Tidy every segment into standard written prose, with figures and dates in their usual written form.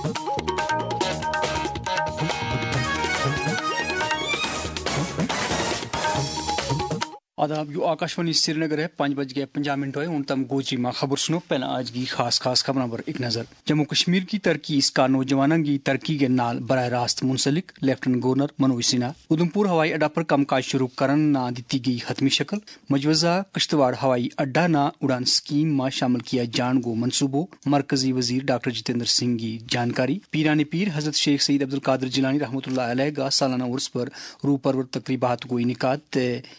आदाब यू आकाशवाणी श्रीनगर है 5:50 है। तम गोची माँ खबर सुनो। पहला आज की खास खबरों पर एक नजर। जम्मू कश्मीर की तरक्की इसका नौजवानों की तरक्की के नाल बराह रास्त मुंसलिक। Lieutenant governor Manoj Sinha. उधमपुर हवाई अड्डा पर कामकाज शुरू करन ना दी गई हतमी शक्ल। मजवजा किश्तवाड़ हवाई अड्डा ना उड़ान स्कीम में शामिल किया जान गो मनसूबो। मरकजी वजीर डॉक्टर जितेंद्र सिंह की जानकारी। पीरानी पीर हजरत शेख सईद अब्दुल कादिर जिलानी रहमतुल्लाह अलैह का सालाना उर्स पर रूह परवर तकरीबात को इनिकाद।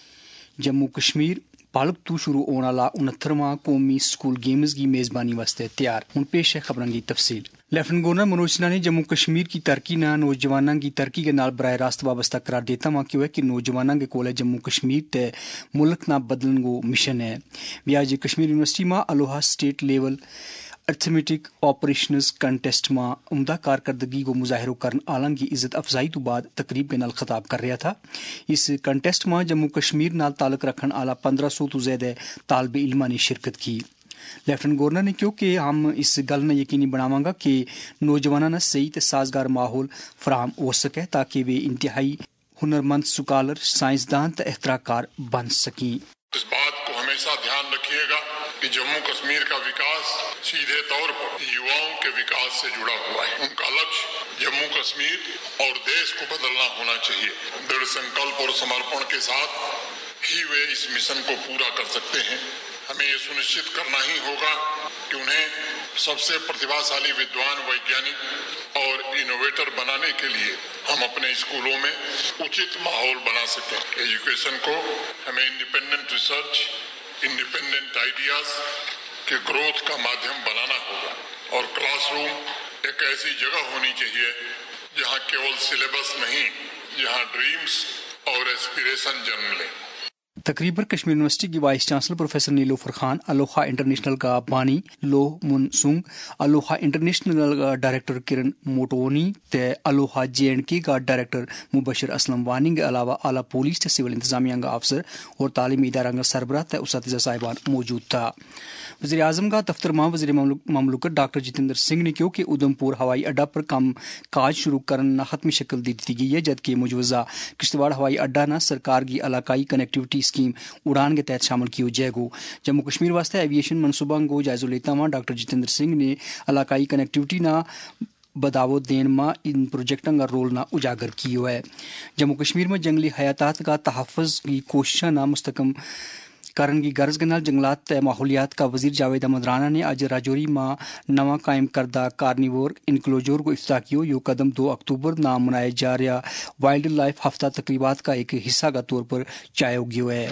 जम्मू कश्मीर पालक तू शुरू होने वाला 69वां कौमी स्कूल गेम्स की मेजबानी वास्ते तैयार। हूँ पेश है खबरों की तफसील। लेफ्टिनेंट गवर्नर मनोज सिन्हा ने जम्मू कश्मीर की तरक्की ना नौजवानों की तरक्की के नाल बराह रास्त वाबस्ता करार देता वहाँ क्यों है कि नौजवानों के कोल जम्मू कश्मीर ते मुल्क ना बदलन को मिशन है। वे आज कश्मीर यूनिवर्सिटी में Aloha state level arithmetic operational contest में उम्दा कारकर्दगी को मुजाहिर करन आलम की इज्जत अफजाई तो बाद तकरीब के नाल खिताब कर रहा था। इस कंटेस्ट में जम्मू कश्मीर नाल ताल्लुक रखन आला 1500 तो ज्यादा तालब इल्मा ने शिरकत की। लेफ्टिनेंट गवर्नर ने क्यों कि हम इस गल ने यकीनी बनावांगा कि नौजवानों ने सही ते साजगार माहौल फराहम हो सके ताकि वे इंतहाई हुनरमंद स्कॉलर साइंसदान ते इख्तराकार बन सकें। इस बात को हमेशा ध्यान रखिएगा कि जम्मू कश्मीर का विकास सीधे तौर पर युवाओं के विकास से जुड़ा हुआ है। उनका लक्ष्य जम्मू कश्मीर और देश को बदलना होना चाहिए। दृढ़ संकल्प और समर्पण के साथ ही वे इस मिशन को पूरा कर सकते हैं। हमें ये सुनिश्चित करना ही होगा कि उन्हें सबसे प्रतिभाशाली विद्वान, वैज्ञानिक और इनोवेटर बनाने के लिए हम अपने स्कूलों में उचित माहौल बना सकें। एजुकेशन को हमें इंडिपेंडेंट रिसर्च, इंडिपेंडेंट आइडियाज के ग्रोथ का माध्यम बनाना होगा और क्लासरूम एक ऐसी जगह होनी चाहिए जहां केवल सिलेबस नहीं, जहां ड्रीम्स और एस्पिरेशन जन्म लें। तकरीब पर कश्मीर यूनिवर्सिटी की vice chancellor professor Nilofar Khan, Aloha International का बानी लोह मुनसुंग, अलोहा इंटरनेशनल का डायरेक्टर किरण मोटोनी ते अलोहा JNK का डायरेक्टर मुबशर असलम वानी के अलावा आला पुलिस ते सिविल इंतजामिया का अफसर और तालीमी इदारा का सरबराह ते उस्तादिज़ा साहिबान मौजूद था। वज़ीर आज़म का दफ्तर में वज़ीर ममलकत डॉक्टर जितेंद्र सिंह ने क्यों कि उधमपुर हवाई अड्डा पर काम काज शुरू करना हतमी शक्ल दी गई है, जबकि मुजवजा किश्तवाड़ हवाई अड्डा ना सरकार की इलाकाई कनेक्टिविटी स्कीम उड़ान के तहत शामिल किया जाएगा। जम्मू कश्मीर वास्ते एविएशन मनसूबा को जायजा लेता हुआ डॉक्टर जितेंद्र सिंह ने इलाकाई कनेक्टिविटी ना बदावत देन में इन प्रोजेक्टों का रोल ना उजागर किया है। जम्मू कश्मीर में जंगली हयातात का तहफ़्फ़ुज़ की कोशिश ना मुस्तकम कारण की गर्ज के नाल जंगलात माहौलियात का वजीर जावेद अहमद राना ने आज राजौरी में नवा कायम करदा कार्निवोर इनक्लोजर को इफ्ताह किया। यो कदम 2 अक्टूबर ना मनाया जा रहा वाइल्ड लाइफ हफ्ता तकरीबात का एक हिस्सा का तौर पर चाया गया है।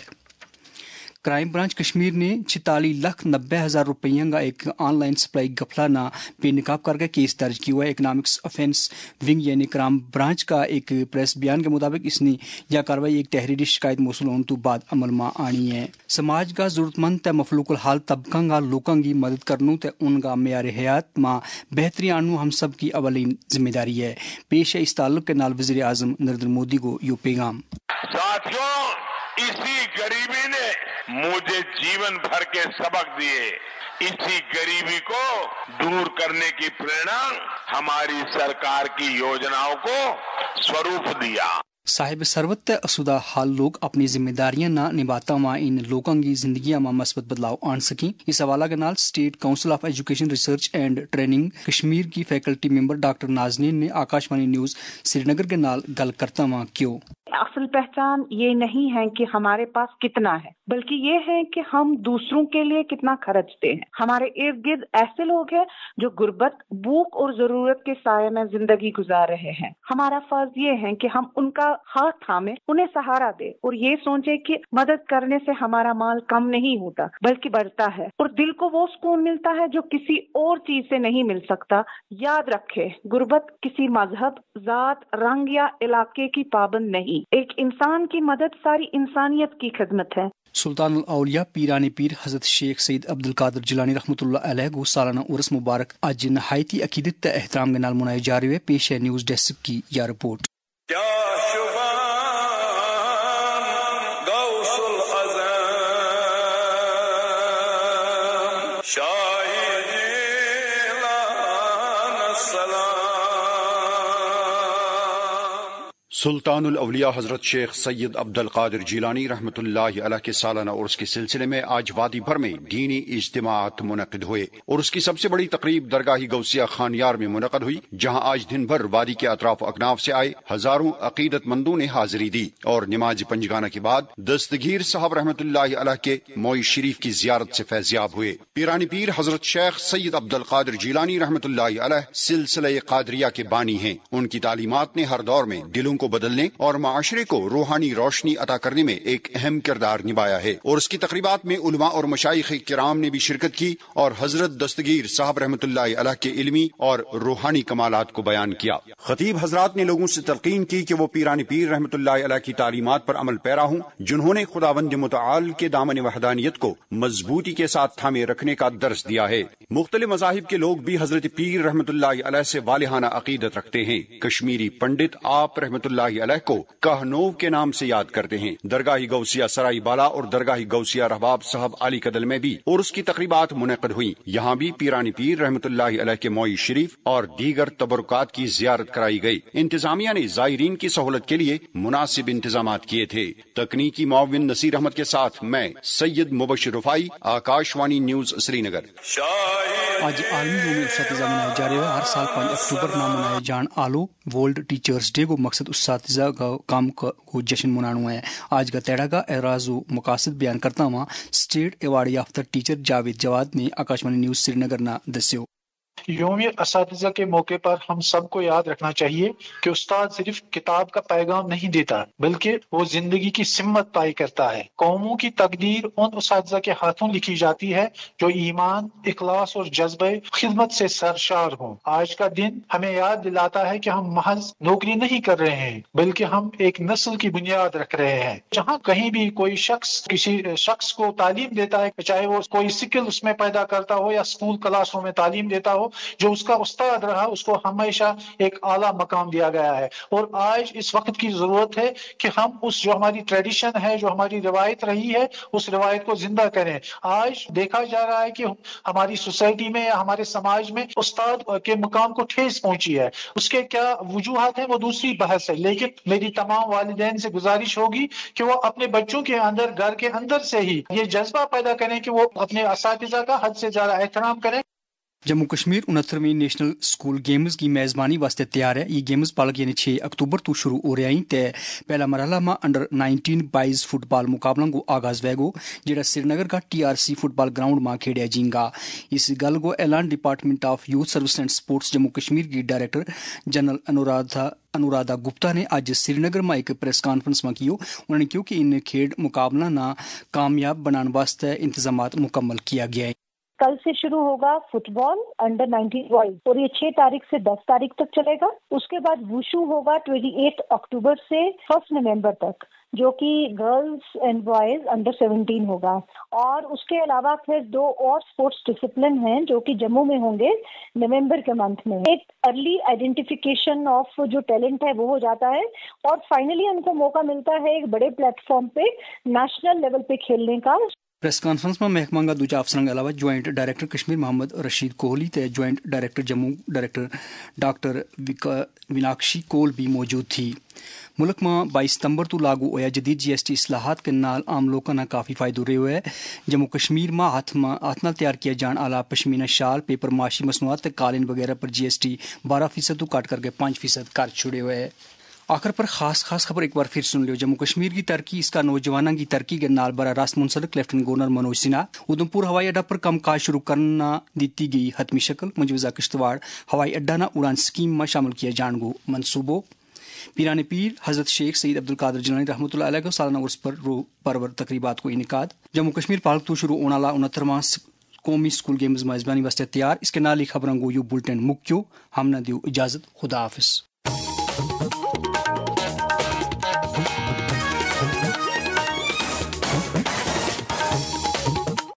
क्राइम ब्रांच कश्मीर ने 46,90,000 रुपये का एक ऑनलाइन सप्लाई गफला ना बेनकाब करके केस दर्ज किया हुआ है। इकनॉमिक्स ऑफेंस विंग यानी क्राइम ब्रांच का एक प्रेस बयान के मुताबिक इसने यह कार्रवाई एक तहरीरी शिकायत मौसूल होने तो बाद अमल में आनी है। समाज का जरूरतमंद ते मफलूकुल हाल तबका का लोगों की मदद करनू ते उनका मेयार हयात में बेहतरी आनू हम सब की अवलीन जिम्मेदारी है। पेश है इस ताल्लुक के नाल वज़ीर आज़म नरेंद्र मोदी को यो पैगाम। इसी गरीबी ने मुझे जीवन भर के सबक दिए। इसी गरीबी को दूर करने की प्रेरणा हमारी सरकार की योजनाओं को स्वरूप दिया। साहिब सरवत असुदा हाल लोग अपनी जिम्मेदारियां ना निभाता हुआ इन लोगों की जिंदगी में मस्बत बदलाव आन सकें। इस हवाला के नाल state council of education research and training Kashmir की फैकल्टी मेंबर डॉक्टर नाजनीन ने आकाशवाणी न्यूज श्रीनगर के नाल गल करता हुआ क्यों असल पहचान ये नहीं है कि हमारे पास कितना है, बल्कि ये है कि हम दूसरों के लिए कितना खर्चते हैं। हमारे इर्द गिर्द ऐसे लोग हैं जो गुर्बत, भूख और जरूरत के साये में जिंदगी गुजार रहे हैं। हमारा फर्ज ये है कि हम उनका हाथ थामे, उन्हें सहारा दे और ये सोचे कि मदद करने से हमारा माल कम नहीं होता बल्कि बढ़ता है और दिल को वो सुकून मिलता है जो किसी और चीज से नहीं मिल सकता। याद रखे, गुर्बत किसी मजहब, जात, रंग या इलाके की पाबंद नहीं। एक इंसान की मदद सारी इंसानियत की खिदमत है। सुल्तानुल औलिया पीरानी पीर हजरत शेख सईद अब्दुल कादिर जिलानी रहमतुल्लाह अलैह को सालाना उर्स मुबारक आज नहायती अकीदत एहतराम के नाल मनाए जा रहे। पेश है न्यूज डेस्क की यह रिपोर्ट। शाही सलाम سلطان الاولیاء حضرت شیخ سید عبد القادر جیلانی رحمۃ اللہ علیہ کے سالانہ عرس کے سلسلے میں آج وادی بھر میں دینی اجتماعات منعقد ہوئے۔ عرس کی سب سے بڑی تقریب درگاہ غوثیہ خانیار میں منعقد ہوئی، جہاں آج دن بھر وادی کے اطراف و اکناف سے آئے ہزاروں عقیدت مندوں نے حاضری دی اور نماز پنجگانہ کے بعد دستگیر صاحب رحمۃ اللہ علیہ کے موئی شریف کی زیارت سے فیضیاب ہوئے۔ پیرانی پیر حضرت شیخ سید عبد القادر جیلانی رحمۃ اللہ علیہ سلسلہ قادریہ کے بانی ہیں۔ ان کی تعلیمات نے ہر دور میں دلوں کو بدلنے اور معاشرے کو روحانی روشنی عطا کرنے میں ایک اہم کردار نبھایا ہے، اور اس کی تقریبات میں علماء اور مشائخ کرام نے بھی شرکت کی اور حضرت دستگیر صاحب رحمۃ اللہ علیہ کے علمی اور روحانی کمالات کو بیان کیا۔ خطیب حضرات نے لوگوں سے تلقین کی کہ وہ پیرانی پیر رحمۃ اللہ علیہ کی تعلیمات پر عمل پیرا ہوں، جنہوں نے خداوند متعال کے دامن وحدانیت کو مضبوطی کے ساتھ تھامے رکھنے کا درس دیا ہے۔ مختلف مذاہب کے لوگ بھی حضرت پیر رحمۃ اللہ علیہ سے والہانہ عقیدت رکھتے ہیں۔ کشمیری پنڈت آپ رحمۃ اللہ علیہ کو کہنوو کے نام سے یاد کرتے ہیں۔ درگاہ غوثیہ سرائی بالا اور درگاہ غوثیہ رحباب صاحب علی قدل میں بھی عرس کی تقریبات منعقد ہوئی۔ یہاں بھی پیرانی پیر رحمۃ اللہ علیہ کے موئی شریف اور دیگر تبرکات کی زیارت کرائی گئی۔ انتظامیہ نے زائرین کی سہولت کے لیے مناسب انتظامات کیے تھے۔ تکنیکی معاون نصیر احمد کے ساتھ میں Syed Mubashir Rafai, Akashvani news Srinagar. آج عالمی یوم اساتذہ منایا جا رہا ہے۔ ہر سال 5 اکتوبر نہ منایا جان آلو ورلڈ ٹیچرز ڈے کو مقصد اساتذہ کا کام کو جشن منانا ہے۔ آج کا تیڑا کا اعراض و مقاصد بیان کرتا ہوا اسٹیٹ ایوارڈ یافتہ ٹیچر جاوید جواد نے آکاشوانی نیوز سری نگر نہ دسیو۔ یوم اساتذہ کے موقع پر ہم سب کو یاد رکھنا چاہیے کہ استاد صرف کتاب کا پیغام نہیں دیتا، بلکہ وہ زندگی کی سمت طے کرتا ہے۔ قوموں کی تقدیر ان اساتذہ کے ہاتھوں لکھی جاتی ہے جو ایمان، اخلاص اور جذبہ خدمت سے سرشار ہوں۔ آج کا دن ہمیں یاد دلاتا ہے کہ ہم محض نوکری نہیں کر رہے ہیں، بلکہ ہم ایک نسل کی بنیاد رکھ رہے ہیں۔ جہاں کہیں بھی کوئی شخص کسی شخص کو تعلیم دیتا ہے، چاہے وہ کوئی سکل اس میں پیدا کرتا ہو یا اسکول کلاسوں میں تعلیم دیتا ہو، جو اس کا استاد رہا اس کو ہمیشہ ایک اعلیٰ مقام دیا گیا ہے۔ اور آج اس وقت کی ضرورت ہے کہ ہم اس جو ہماری ٹریڈیشن ہے، جو ہماری روایت رہی ہے، اس روایت کو زندہ کریں۔ آج دیکھا جا رہا ہے کہ ہماری سوسائٹی میں یا ہمارے سماج میں استاد کے مقام کو ٹھیس پہنچی ہے۔ اس کے کیا وجوہات ہیں وہ دوسری بحث ہے، لیکن میری تمام والدین سے گزارش ہوگی کہ وہ اپنے بچوں کے اندر، گھر کے اندر سے ہی یہ جذبہ پیدا کریں کہ وہ اپنے اساتذہ کا حد سے زیادہ احترام کریں۔ جموں کشمیر 69ویں نیشنل سکول گیمز کی میزبانی واسطے تیار ہے۔ یہ گیمز پالک یعنی 6 اکتوبر تو شروع ہو رہی تے پہلا مرحلہ میں انڈر 19 بائز فٹ بال مقابلہ کو آغاز وے گو، جہاں سری نگر کا TRC فٹ بال گراؤنڈ میں کھیڑیا جائیں گا۔ اس گل کو اعلان department of youth service and sports Jammu Kashmir کی ڈائریکٹر جنرل انورادھا گپتا نے آج سری نگر میں ایک پریس کانفرنس میں کیو۔ انہوں نے کہا کہ ان کھیڈ مقابلہ نہ کامیاب بنانے واسطے انتظامات مکمل کیا گیا ہے۔ کل سے شروع ہوگا فٹ بال انڈر 19 بوائز اور یہ 6 تاریخ سے 10 تاریخ تک چلے گا۔ اس کے بعد ووشو ہوگا 28 اکتوبر سے 1 نومبر تک، جو کہ گرلز اینڈ بوائز انڈر 17 ہوگا۔ اور اس کے علاوہ پھر 2 اور اسپورٹس ڈسپلن ہیں جو کہ جموں میں ہوں گے نومبر کے منتھ میں۔ ایک ارلی آئیڈینٹیفیکیشن آف جو ٹیلنٹ ہے وہ ہو جاتا ہے، اور فائنلی ان کو موقع ملتا ہے ایک بڑے پلیٹ فارم پہ نیشنل لیول پہ کھیلنے کا۔ پریس کانفرنس میں محکمہ کا دوجا افسران کے علاوہ جوائنٹ ڈائریکٹر کشمیر محمد رشید کوہلی تے joint director Jammu director doctor Vinakshi Kaul بھی موجود تھی۔ ملک میں 22 ستمبر تو لاگو ہویا جدید GST اصلاحات کے نال عام لوگوں نے کافی فائدہ رہے ہوئے ہے۔ جموں کشمیر میں ہاتھ نال تیار کیا جان والا پشمینہ شال، پیپر معاشی مصنوعات قالین وغیرہ پر GST 12% تو کٹ کر کے 5% کر چھڑے ہوئے ہے۔ آخر پر خاص خبر ایک بار پھر سن لیو۔ جموں کشمیر کی ترقی اس کا نوجوانوں کی ترقی کے نال براہ راست منسلک لیفٹیننٹ گورنر منوج سنہا ادھمپور ہوائی اڈہ پر کام کاج شروع کرنا دیتی گئی حتمی شکل، مجوزہ کشتواڑ ہوائی اڈہ نہ اڑان اسکیم میں شامل کیا جان گو منصوبوں۔ پیرانی پیر حضرت شیخ سید عبد القادر جیلانی رحمۃ اللہ علیہ کو سالانہ عرس پر پرور تقریبات کو انعقاد۔ جموں کشمیر پالک تو شروع ہونے والا 69واں قومی سکول گیمز میزبانی واسطے تیار۔ اس کے نال ہی خبروں کو یو بلٹن مکیو۔ ہم نہ دیو اجازت، خدا حافظ۔